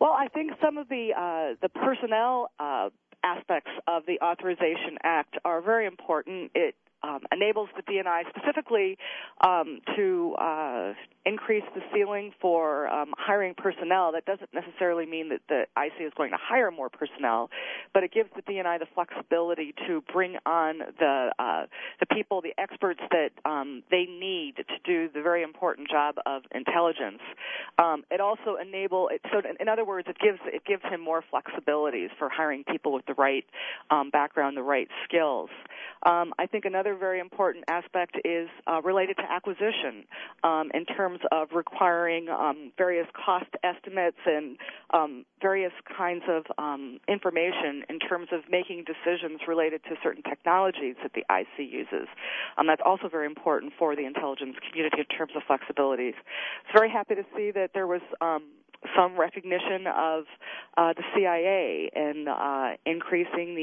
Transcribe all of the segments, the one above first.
Well, I think some of the personnel aspects of the Authorization Act are very important. It enables the DNI specifically to increase the ceiling for hiring personnel. That doesn't necessarily mean that the IC is going to hire more personnel, but it gives the DNI the flexibility to bring on the people, the experts that they need to do the very important job of intelligence. It also in other words, it gives him more flexibilities for hiring people with the right background, the right skills. I think another very important aspect is related to acquisition in terms of requiring various cost estimates and various kinds of information in terms of making decisions related to certain technologies that the IC uses. That's also very important for the intelligence community in terms of flexibilities. I was very happy to see that there was some recognition of the CIA and increasing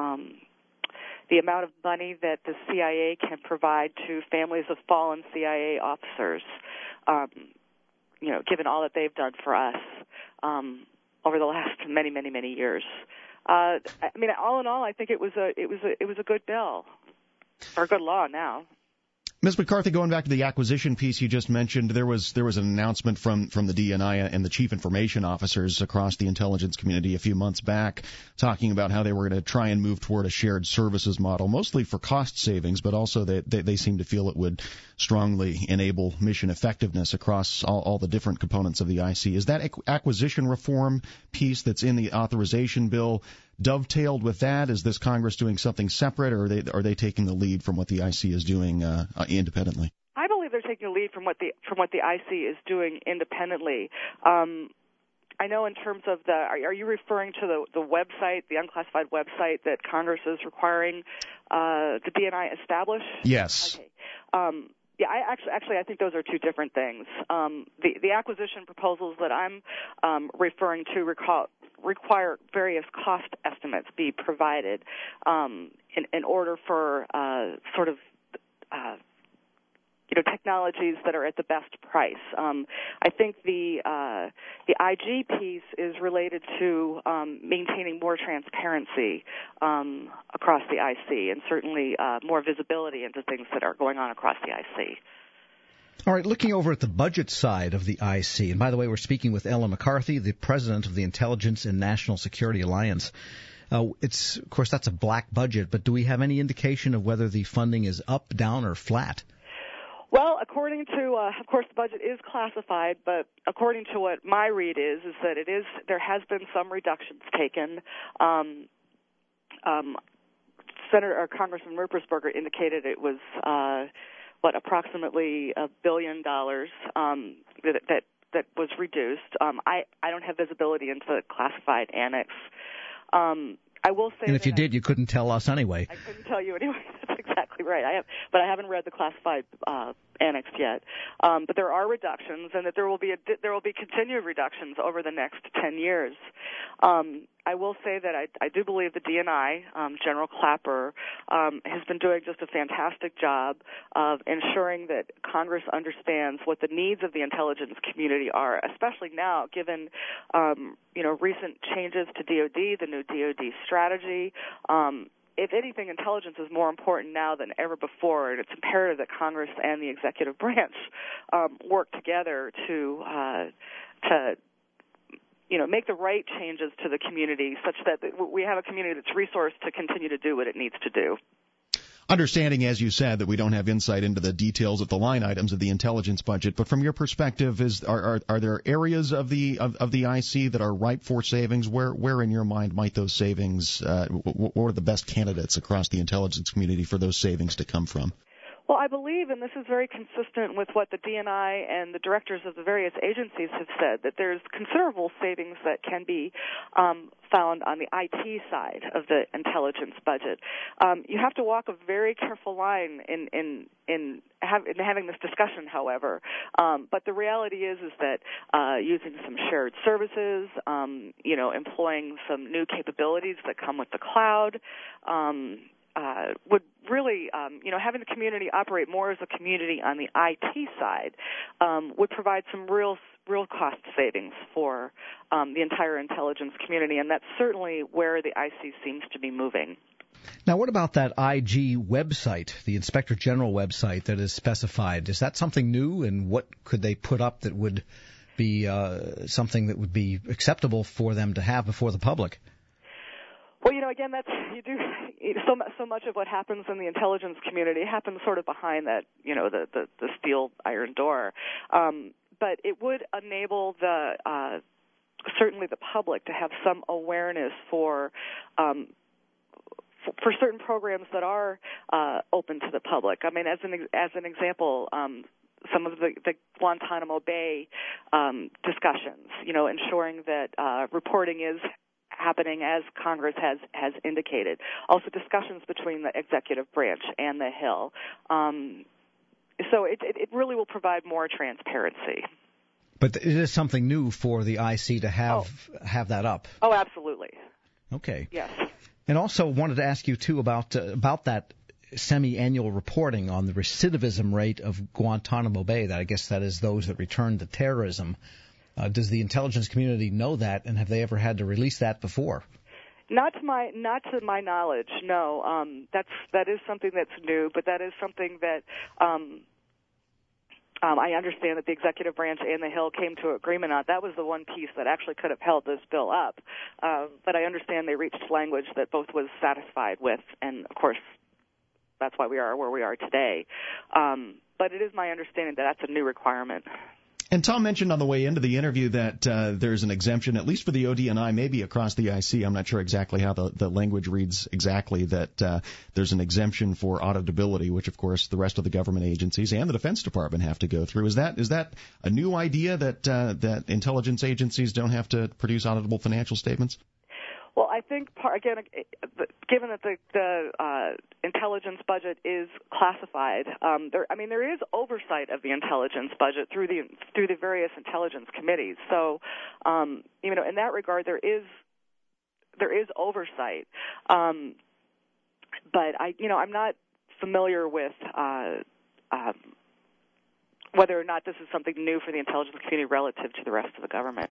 the amount of money that the CIA can provide to families of fallen CIA officers, given all that they've done for us over the last many, many, many years. I mean, all in all, I think it was a good bill, or a good law now. Ms. McCarthy, going back to the acquisition piece you just mentioned, there was an announcement from the DNI and the chief information officers across the intelligence community a few months back talking about how they were going to try and move toward a shared services model, mostly for cost savings, but also they seem to feel it would strongly enable mission effectiveness across all the different components of the IC. Is that acquisition reform piece that's in the authorization bill dovetailed with that? Is this Congress doing something separate, or are they taking the lead from what the IC is doing independently? I believe they're taking the lead from what the IC is doing independently. I know in terms of are you referring to the website, the unclassified website that Congress is requiring the DNI establish? Yes. Okay. Yeah, I think those are two different things. The acquisition proposals that I'm referring to require various cost estimates be provided in order for technologies that are at the best price. I think the IG piece is related to maintaining more transparency across the IC and certainly more visibility into things that are going on across the IC. All right, looking over at the budget side of the IC, and by the way, we're speaking with Ellen McCarthy, the president of the Intelligence and National Security Alliance. Of course, that's a black budget, but do we have any indication of whether the funding is up, down, or flat? Well, according to, of course, the budget is classified, but according to what my read is that there has been some reductions taken. Congressman Merpersberger indicated it was approximately $1 billion that was reduced. I don't have visibility into the classified annex. I will say, and if you did, you couldn't tell us anyway. I couldn't tell you anyway. That's exactly right. But I haven't read the classified annex yet. But there are reductions, and that there will be continued reductions over the next 10 years. I will say that I do believe the DNI, General Clapper, has been doing just a fantastic job of ensuring that Congress understands what the needs of the intelligence community are, especially now, given recent changes to DoD, the new DoD strategy. If anything, intelligence is more important now than ever before, and it's imperative that Congress and the executive branch work together to make the right changes to the community such that we have a community that's resourced to continue to do what it needs to do. Understanding, as you said, that we don't have insight into the details of the line items of the intelligence budget, but from your perspective, are there areas of the IC that are ripe for savings? Where in your mind might those savings? What are the best candidates across the intelligence community for those savings to come from? Well, I believe, and this is very consistent with what the DNI and the directors of the various agencies have said, that there's considerable savings that can be found on the IT side of the intelligence budget. You have to walk a very careful line in having this discussion, however. But the reality is that using some shared services, employing some new capabilities that come with the cloud, would really, having the community operate more as a community on the IT side would provide some real real cost savings for the entire intelligence community, and that's certainly where the IC seems to be moving. Now, what about that IG website, the Inspector General website that is specified? Is that something new, and what could they put up that would be something that would be acceptable for them to have before the public? Well, again, so much of what happens in the intelligence community happens sort of behind that, the steel iron door. But it would enable certainly the public to have some awareness for certain programs that are open to the public. I mean, as an example, some of the Guantanamo Bay discussions, ensuring that reporting is happening as Congress has indicated. Also discussions between the executive branch and the Hill. So it really will provide more transparency. But it is something new for the IC to have that up. Oh, absolutely. Okay. Yes. And also wanted to ask you, too, about that semi-annual reporting on the recidivism rate of Guantanamo Bay. That I guess that is those that returned to terrorism. Does the intelligence community know that, and have they ever had to release that before? Not to my knowledge, no. That is something that's new, but that is something that I understand that the executive branch and the Hill came to agreement on. That was the one piece that actually could have held this bill up. But I understand they reached language that both was satisfied with, and of course, that's why we are where we are today. But it is my understanding that that's a new requirement. And Tom mentioned on the way into the interview that there's an exemption, at least for the ODNI, maybe across the IC. I'm not sure exactly how the language reads exactly, that there's an exemption for auditability, which, of course, the rest of the government agencies and the Defense Department have to go through. Is that a new idea that intelligence agencies don't have to produce auditable financial statements? Well, I think, again, given that the intelligence budget is classified, there is oversight of the intelligence budget through the various intelligence committees. So, in that regard, there is oversight. But I'm not familiar with whether or not this is something new for the intelligence community relative to the rest of the government.